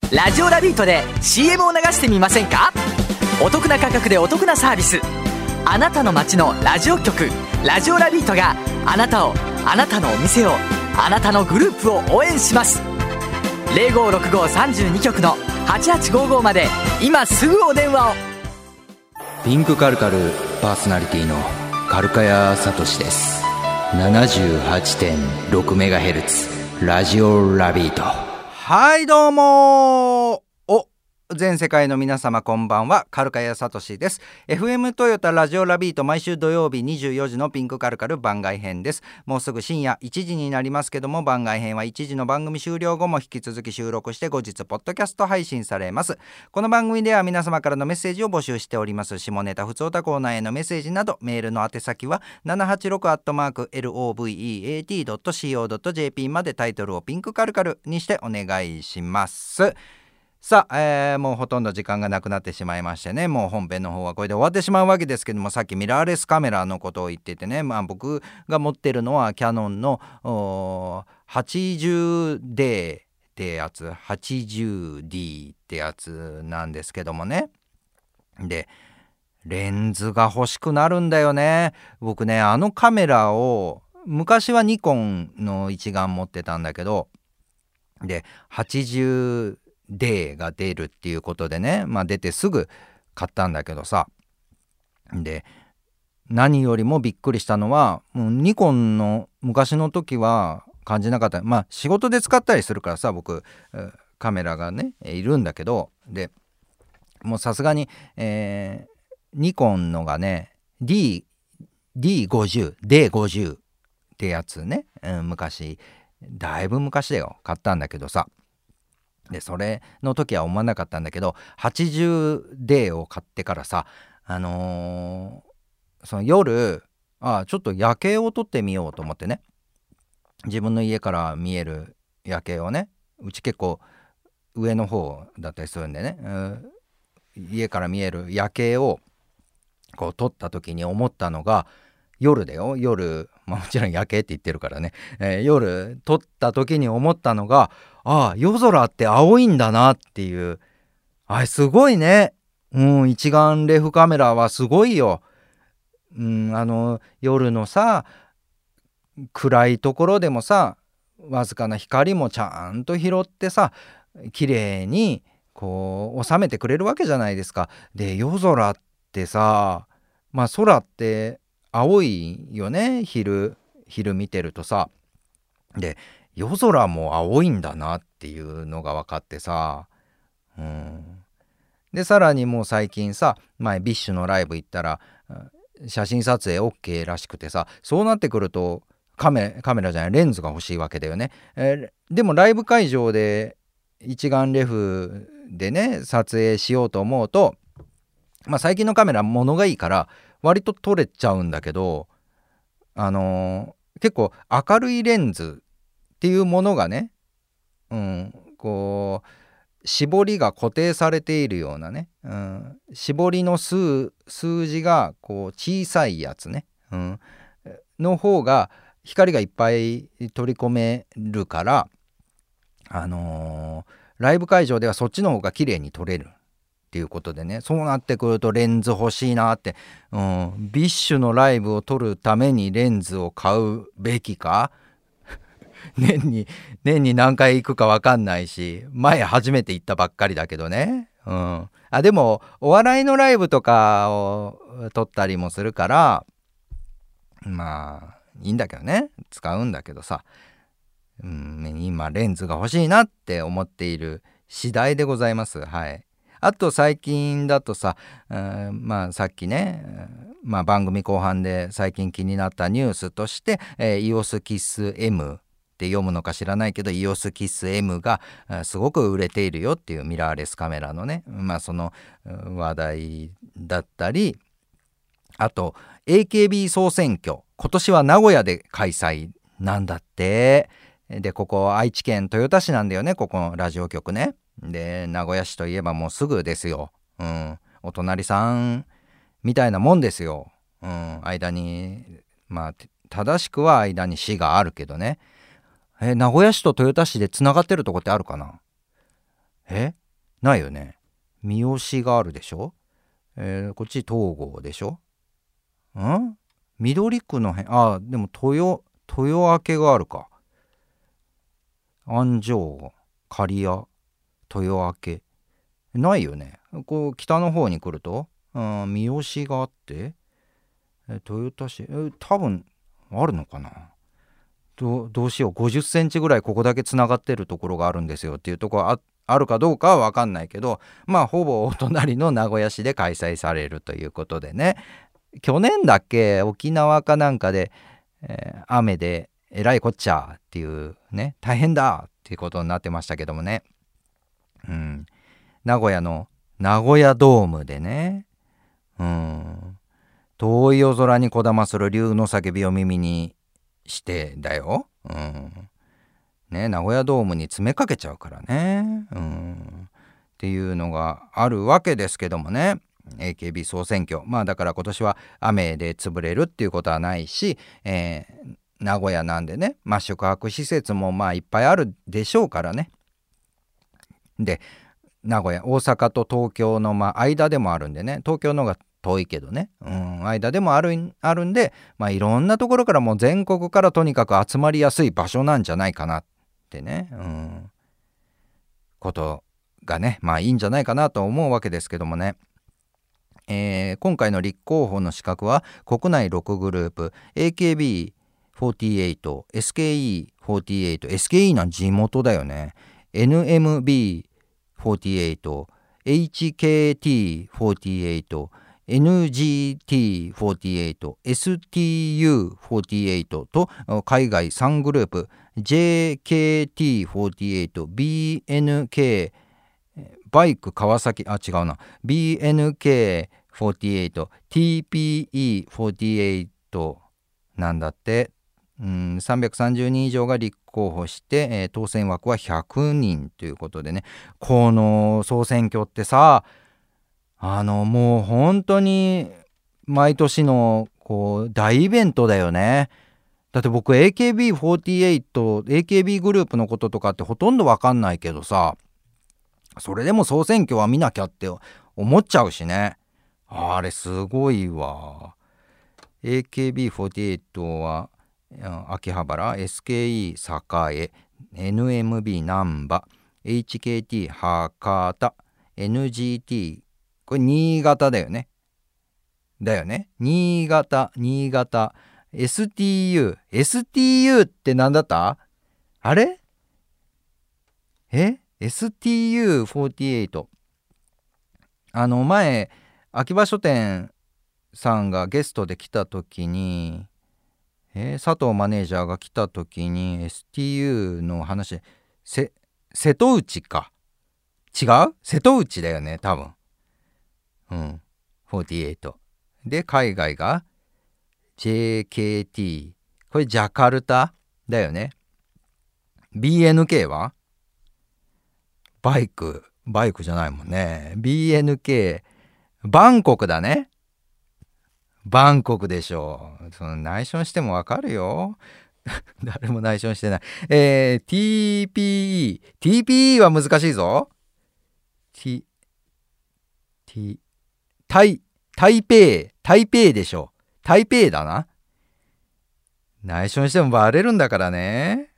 ラジオラビートで CM を流してみませんか？お得な価格でお得なサービス。あなたの街のラジオ局ラジオラビートがあなたを、あなたのお店を、あなたのグループを応援します。056532局の8855まで今すぐお電話を。 ピンクカルカルパーソナリティのカルカヤサトシです。 78.6MHz ラジオラビート。 はいどうも全世界の皆様こんばんは、カルカヤサトシです。 FM トヨタラジオラビート、毎週土曜日24時のピンクカルカル番外編です。もうすぐ深夜1時になりますけども、番外編は1時の番組終了後も引き続き収録して後日ポッドキャスト配信されます。この番組では皆様からのメッセージを募集しております。下ネタふつおたコーナーへのメッセージなど、メールの宛先は 786@loveet.co.jp まで、タイトルをピンクカルカルにしてお願いします。さあ、もうほとんど時間がなくなってしまいましてね、もう本編の方はこれで終わってしまうわけですけども、さっきミラーレスカメラのことを言っててね、僕が持ってるのはキヤノンの 80D ってやつ、 80D ってやつなんですけどもね。でレンズが欲しくなるんだよね。僕ね、あのカメラを昔はニコンの一眼持ってたんだけど、で80デーが出るっていうことでね、出てすぐ買ったんだけどさ、で何よりもびっくりしたのは、もうニコンの昔の時は感じなかった。仕事で使ったりするからさ、僕カメラがねいるんだけど、でもうさすがに、ニコンのがね D50 ってやつね、昔、だいぶ昔だよ、買ったんだけどさ、でそれの時は思わなかったんだけど、 80D を買ってからさ、その夜ちょっと夜景を撮ってみようと思ってね、自分の家から見える夜景をね、うち結構上の方だったりするんでね、家から見える夜景をこう撮った時に思ったのが、夜だよ、夜、もちろん夜景って言ってるからね、夜撮った時に思ったのが、夜空って青いんだなっていう。すごいね。一眼レフカメラはすごいよ。夜のさ、暗いところでもさ、わずかな光もちゃんと拾ってさ、綺麗にこう収めてくれるわけじゃないですか。で夜空ってさ、空って青いよね、昼見てるとさ。で夜空も青いんだなっていうのが分かってさ、でさらにもう最近さ、前ビッシュのライブ行ったら写真撮影 OK らしくてさ、そうなってくるとカメラじゃない、レンズが欲しいわけだよね。でもライブ会場で一眼レフでね撮影しようと思うと、最近のカメラ物がいいから割と撮れちゃうんだけど、結構明るいレンズっていうものがね、こう絞りが固定されているようなね、絞りの数字がこう小さいやつね、の方が光がいっぱい取り込めるから、ライブ会場ではそっちの方が綺麗に撮れるっていうことでね、そうなってくるとレンズ欲しいなって、ビッシュのライブを撮るためにレンズを買うべきか年に何回行くか分かんないし、前初めて行ったばっかりだけどね、でもお笑いのライブとかを撮ったりもするから、いいんだけどね、使うんだけどさ、今レンズが欲しいなって思っている次第でございます。はい。あと最近だとさ、さっきね、番組後半で最近気になったニュースとして、EOS Kiss Mって読むのか知らないけど EOS Kiss M がすごく売れているよっていうミラーレスカメラのね、その話題だったり、あと AKB 総選挙今年は名古屋で開催なんだって。でここ愛知県豊田市なんだよね、ここのラジオ局ね。で名古屋市といえばもうすぐですよ、お隣さんみたいなもんですよ。間に正しくは間に市があるけどね。名古屋市と豊田市でつながってるとこってあるかな。 ないよね。三好があるでしょ。こっち東郷でしょ。緑区の辺、でも豊明があるか。安城、刈谷、豊明ないよね。こう北の方に来ると、三好があって、豊田市、多分あるのかな。どうしよう、50センチぐらいここだけつながってるところがあるんですよっていうところあるかどうかは分かんないけど、まあほぼお隣の名古屋市で開催されるということでね。去年だっけ、沖縄かなんかで、雨でえらいこっちゃっていうね、大変だっていうことになってましたけどもね。名古屋の名古屋ドームでね、遠い夜空にこだまする竜の叫びを耳にしてだよ。ね、名古屋ドームに詰めかけちゃうからね。っていうのがあるわけですけどもね。AKB 総選挙、だから今年は雨で潰れるっていうことはないし、名古屋なんでね、宿泊施設もいっぱいあるでしょうからね。で名古屋、大阪と東京の間でもあるんでね、東京の方が遠いけどね、間でもあるんで、いろんなところからもう全国からとにかく集まりやすい場所なんじゃないかなってね、ことがね、いいんじゃないかなと思うわけですけどもね。今回の立候補の資格は国内6グループ AKB48、SKE48、SKE なん地元だよね、NMB48、HKT48、NGT48、STU48 と海外3グループ JKT48、BNK、バイク川崎、違うな、BNK48、TPE48 なんだって。330人以上が立候補して、当選枠は100人ということでね、この総選挙ってさ、もう本当に毎年の大イベントだよね。だって僕 AKB48、AKB グループのこととかってほとんど分かんないけどさ、それでも総選挙は見なきゃって思っちゃうしね。あれすごいわ。 AKB48 は秋葉原、 SKE 栄、 NMB 難波、 HKT 博多、 NGT これ新潟だよね。新潟、STU って何だった？あれ？STU48、前秋葉書店さんがゲストで来た時に、佐藤マネージャーが来た時に STU の話、瀬戸内か、違う？瀬戸内だよね多分。48で、海外が JKT、 これジャカルタだよね。 BNK はバイクじゃないもんね。 BNK バンコクだね。バンコクでしょ。その内緒してもわかるよ。誰も内緒してない。TPE は難しいぞ。台北でしょ。台北だな。内緒にしてもバレるんだからね。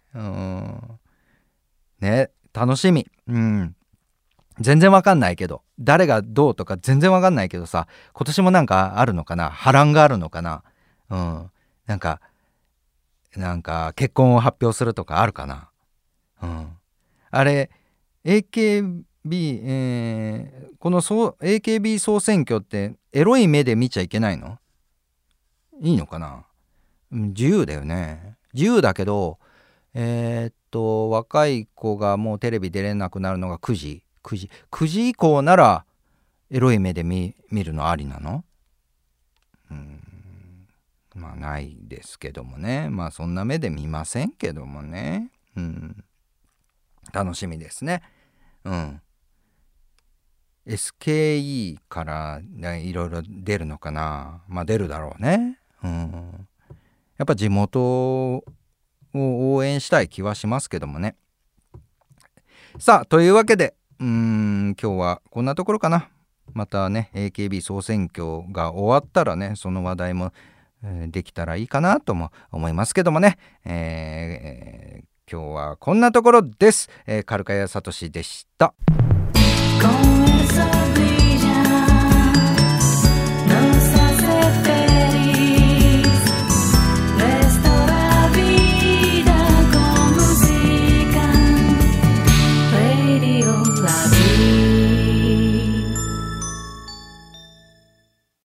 ね、楽しみ。全然わかんないけど、誰がどうとか全然わかんないけどさ、今年もなんかあるのかな、波乱があるのかな。なんか結婚を発表するとかあるかな。あれ AKB、このAKB 総選挙ってエロい目で見ちゃいけないの？いいのかな。自由だよね。自由だけど、若い子がもうテレビ出れなくなるのが9時以降ならエロい目で 見るのありなの？ないですけどもね。そんな目で見ませんけどもね。楽しみですね。SKE からいろいろ出るのかな。出るだろうね。やっぱ地元を応援したい気はしますけどもね。さあ、というわけで今日はこんなところかな。またね AKB 総選挙が終わったらねその話題も、できたらいいかなとも思いますけどもね、今日はこんなところです。カルカヤサトシでした。